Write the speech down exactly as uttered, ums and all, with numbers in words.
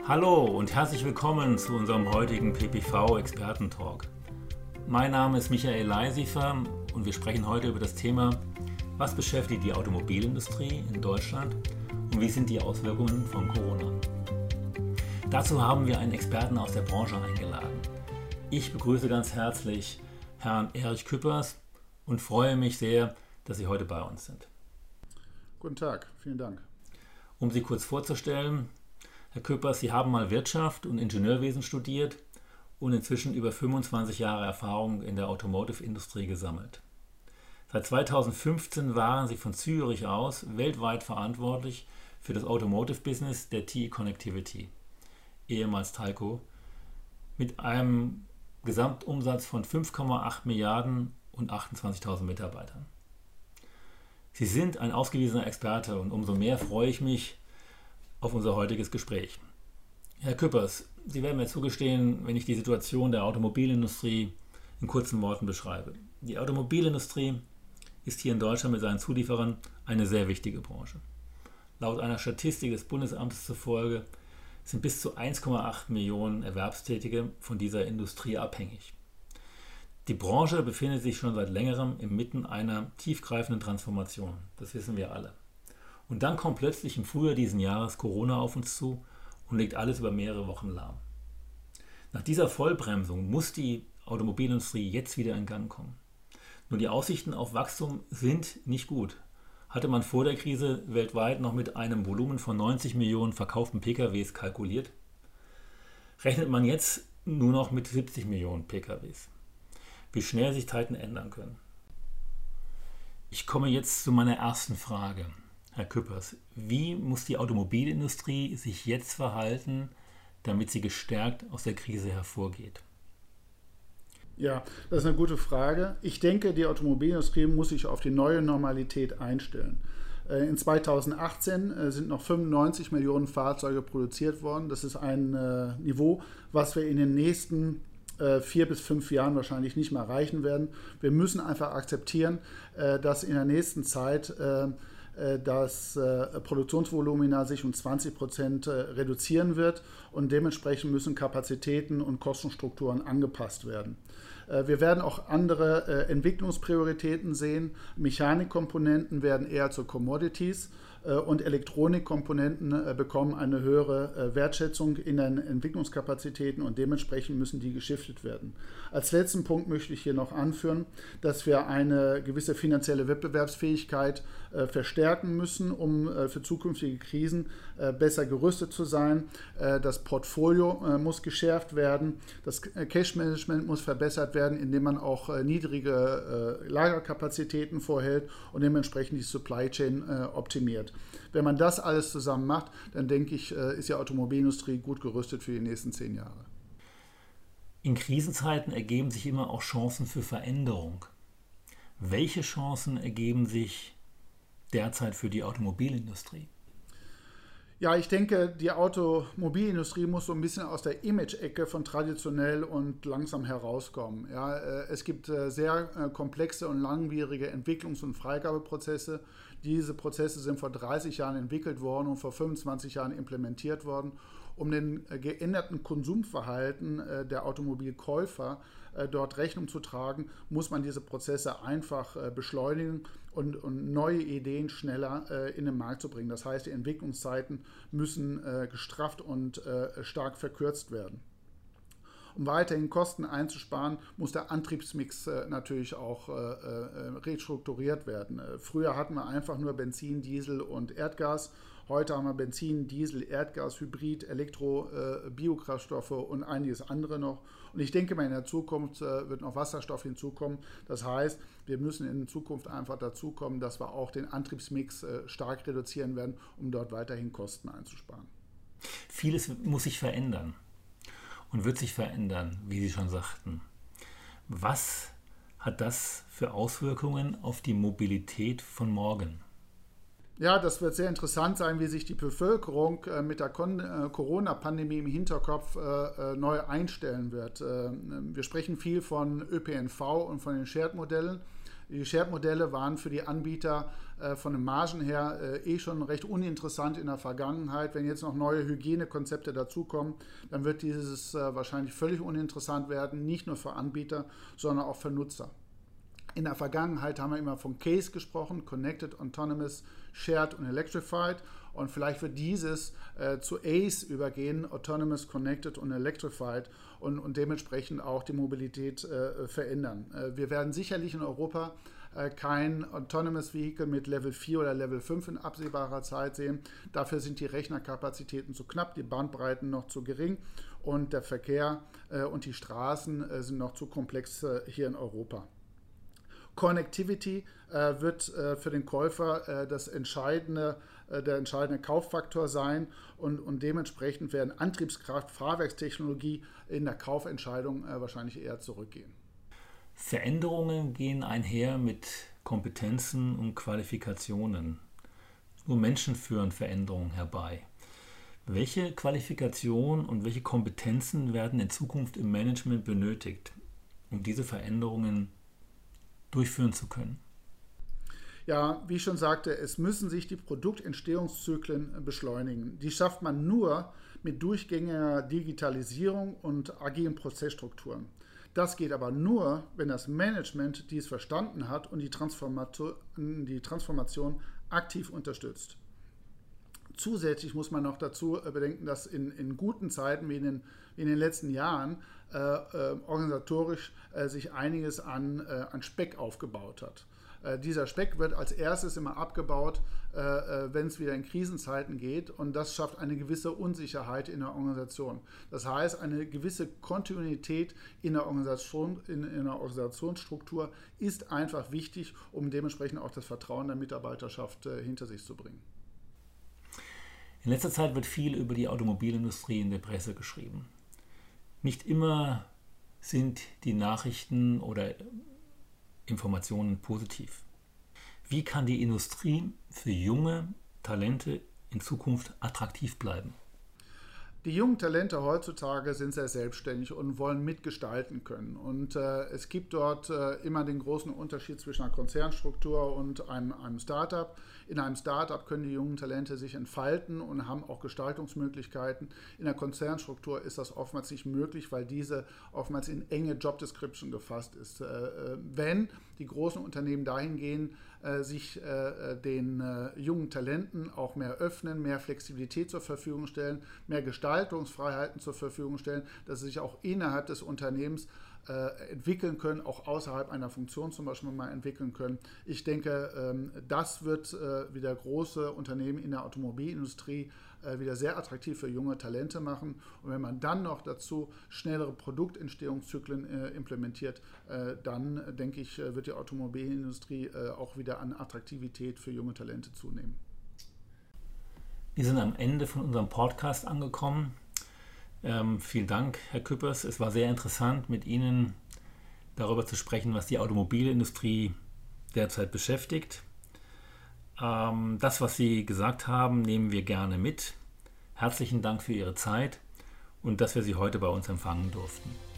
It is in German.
Hallo und herzlich willkommen zu unserem heutigen P P V-Experten-Talk. Mein Name ist Michael Leisifer und wir sprechen heute über das Thema, was beschäftigt die Automobilindustrie in Deutschland und wie sind die Auswirkungen von Corona. Dazu haben wir einen Experten aus der Branche eingeladen. Ich begrüße ganz herzlich Herrn Erich Küppers und freue mich sehr, dass Sie heute bei uns sind. Guten Tag, vielen Dank. Um Sie kurz vorzustellen, Herr Küppers, Sie haben mal Wirtschaft und Ingenieurwesen studiert und inzwischen über fünfundzwanzig Jahre Erfahrung in der Automotive-Industrie gesammelt. Seit zweitausendfünfzehn waren Sie von Zürich aus weltweit verantwortlich für das Automotive-Business der T E Connectivity, ehemals Talco, mit einem Gesamtumsatz von fünf Komma acht Milliarden und achtundzwanzigtausend Mitarbeitern. Sie sind ein ausgewiesener Experte und umso mehr freue ich mich auf unser heutiges Gespräch. Herr Küppers, Sie werden mir zugestehen, wenn ich die Situation der Automobilindustrie in kurzen Worten beschreibe. Die Automobilindustrie ist hier in Deutschland mit seinen Zulieferern eine sehr wichtige Branche. Laut einer Statistik des Bundesamtes zufolge sind bis zu eins Komma acht Millionen Erwerbstätige von dieser Industrie abhängig. Die Branche befindet sich schon seit längerem inmitten einer tiefgreifenden Transformation. Das wissen wir alle. Und dann kommt plötzlich im Frühjahr diesen Jahres Corona auf uns zu und legt alles über mehrere Wochen lahm. Nach dieser Vollbremsung muss die Automobilindustrie jetzt wieder in Gang kommen. Nur die Aussichten auf Wachstum sind nicht gut. Hatte man vor der Krise weltweit noch mit einem Volumen von neunzig Millionen verkauften P K Ws kalkuliert, rechnet man jetzt nur noch mit siebzig Millionen P K Ws. Wie schnell sich Zeiten ändern können. Ich komme jetzt zu meiner ersten Frage. Herr Küppers, wie muss die Automobilindustrie sich jetzt verhalten, damit sie gestärkt aus der Krise hervorgeht? Ja, das ist eine gute Frage. Ich denke, die Automobilindustrie muss sich auf die neue Normalität einstellen. In zweitausendachtzehn sind noch fünfundneunzig Millionen Fahrzeuge produziert worden. Das ist ein Niveau, was wir in den nächsten vier bis fünf Jahren wahrscheinlich nicht mehr erreichen werden. Wir müssen einfach akzeptieren, dass in der nächsten Zeit das Produktionsvolumina sich um zwanzig Prozent reduzieren wird und dementsprechend müssen Kapazitäten und Kostenstrukturen angepasst werden. Wir werden auch andere Entwicklungsprioritäten sehen. Mechanikkomponenten werden eher zu Commodities und Elektronikkomponenten bekommen eine höhere Wertschätzung in den Entwicklungskapazitäten und dementsprechend müssen die geschiftet werden. Als letzten Punkt möchte ich hier noch anführen, dass wir eine gewisse finanzielle Wettbewerbsfähigkeit verstärken müssen, um für zukünftige Krisen besser gerüstet zu sein. Das Portfolio muss geschärft werden, das Cash-Management muss verbessert werden, indem man auch niedrige Lagerkapazitäten vorhält und dementsprechend die Supply Chain optimiert. Wenn man das alles zusammen macht, dann denke ich, ist die Automobilindustrie gut gerüstet für die nächsten zehn Jahre. In Krisenzeiten ergeben sich immer auch Chancen für Veränderung. Welche Chancen ergeben sich derzeit für die Automobilindustrie? Ja, ich denke, die Automobilindustrie muss so ein bisschen aus der Image-Ecke von traditionell und langsam herauskommen. Ja, es gibt sehr komplexe und langwierige Entwicklungs- und Freigabeprozesse. Diese Prozesse sind vor dreißig Jahren entwickelt worden und vor fünfundzwanzig Jahren implementiert worden. Um den geänderten Konsumverhalten der Automobilkäufer dort Rechnung zu tragen, muss man diese Prozesse einfach beschleunigen und, und neue Ideen schneller in den Markt zu bringen. Das heißt, die Entwicklungszeiten müssen gestrafft und stark verkürzt werden. Um weiterhin Kosten einzusparen, muss der Antriebsmix äh, natürlich auch äh, restrukturiert werden. Äh, früher hatten wir einfach nur Benzin, Diesel und Erdgas. Heute haben wir Benzin, Diesel, Erdgas, Hybrid, Elektro, äh, Biokraftstoffe und einiges andere noch. Und ich denke mal, in der Zukunft äh, wird noch Wasserstoff hinzukommen. Das heißt, wir müssen in Zukunft einfach dazu kommen, dass wir auch den Antriebsmix äh, stark reduzieren werden, um dort weiterhin Kosten einzusparen. Vieles muss sich verändern. Und wird sich verändern, wie Sie schon sagten. Was hat das für Auswirkungen auf die Mobilität von morgen? Ja, das wird sehr interessant sein, wie sich die Bevölkerung mit der Corona-Pandemie im Hinterkopf neu einstellen wird. Wir sprechen viel von Ö P N V und von den Shared-Modellen. Die Shared-Modelle waren für die Anbieter äh, von den Margen her äh, eh schon recht uninteressant in der Vergangenheit. Wenn jetzt noch neue Hygienekonzepte dazukommen, dann wird dieses äh, wahrscheinlich völlig uninteressant werden, nicht nur für Anbieter, sondern auch für Nutzer. In der Vergangenheit haben wir immer von Case gesprochen, Connected, Autonomous, Shared und Electrified. Und vielleicht wird dieses äh, zu A C E übergehen, Autonomous, Connected und Electrified und, und dementsprechend auch die Mobilität äh, verändern. Äh, wir werden sicherlich in Europa äh, kein Autonomous Vehicle mit Level vier oder Level fünf in absehbarer Zeit sehen. Dafür sind die Rechnerkapazitäten zu knapp, die Bandbreiten noch zu gering und der Verkehr äh, und die Straßen äh, sind noch zu komplex äh, hier in Europa. Connectivity äh, wird äh, für den Käufer äh, das entscheidende, äh, der entscheidende Kauffaktor sein und, und dementsprechend werden Antriebskraft, Fahrwerkstechnologie in der Kaufentscheidung äh, wahrscheinlich eher zurückgehen. Veränderungen gehen einher mit Kompetenzen und Qualifikationen. Nur Menschen führen Veränderungen herbei. Welche Qualifikationen und welche Kompetenzen werden in Zukunft im Management benötigt, um diese Veränderungen durchführen zu können? Ja, wie ich schon sagte, es müssen sich die Produktentstehungszyklen beschleunigen. Die schafft man nur mit durchgängiger Digitalisierung und agilen Prozessstrukturen. Das geht aber nur, wenn das Management dies verstanden hat und die Transformation, die Transformation aktiv unterstützt. Zusätzlich muss man noch dazu bedenken, dass in, in guten Zeiten wie in den, in den letzten Jahren äh, äh, organisatorisch äh, sich einiges an, äh, an Speck aufgebaut hat. Äh, dieser Speck wird als erstes immer abgebaut, äh, wenn es wieder in Krisenzeiten geht, und das schafft eine gewisse Unsicherheit in der Organisation. Das heißt, eine gewisse Kontinuität in der, Organisation, in, in der Organisationsstruktur ist einfach wichtig, um dementsprechend auch das Vertrauen der Mitarbeiterschaft äh, hinter sich zu bringen. In letzter Zeit wird viel über die Automobilindustrie in der Presse geschrieben. Nicht immer sind die Nachrichten oder Informationen positiv. Wie kann die Industrie für junge Talente in Zukunft attraktiv bleiben? Die jungen Talente heutzutage sind sehr selbstständig und wollen mitgestalten können. Und äh, es gibt dort äh, immer den großen Unterschied zwischen einer Konzernstruktur und einem, einem Startup. In einem Startup können die jungen Talente sich entfalten und haben auch Gestaltungsmöglichkeiten. In der Konzernstruktur ist das oftmals nicht möglich, weil diese oftmals in enge Job Description gefasst ist. Äh, wenn die großen Unternehmen dahin gehen, äh, sich äh, den äh, jungen Talenten auch mehr öffnen, mehr Flexibilität zur Verfügung stellen, mehr Gestaltungsfreiheiten zur Verfügung stellen, dass sie sich auch innerhalb des Unternehmens äh, entwickeln können, auch außerhalb einer Funktion zum Beispiel mal entwickeln können. Ich denke, ähm, das wird äh, wieder große Unternehmen in der Automobilindustrie äh, wieder sehr attraktiv für junge Talente machen. Und wenn man dann noch dazu schnellere Produktentstehungszyklen äh, implementiert, äh, dann äh, denke ich, äh, wird die Automobilindustrie äh, auch wieder an Attraktivität für junge Talente zunehmen. Wir sind am Ende von unserem Podcast angekommen. Ähm, vielen Dank, Herr Küppers. Es war sehr interessant, mit Ihnen darüber zu sprechen, was die Automobilindustrie derzeit beschäftigt. Ähm, das, was Sie gesagt haben, nehmen wir gerne mit. Herzlichen Dank für Ihre Zeit und dass wir Sie heute bei uns empfangen durften.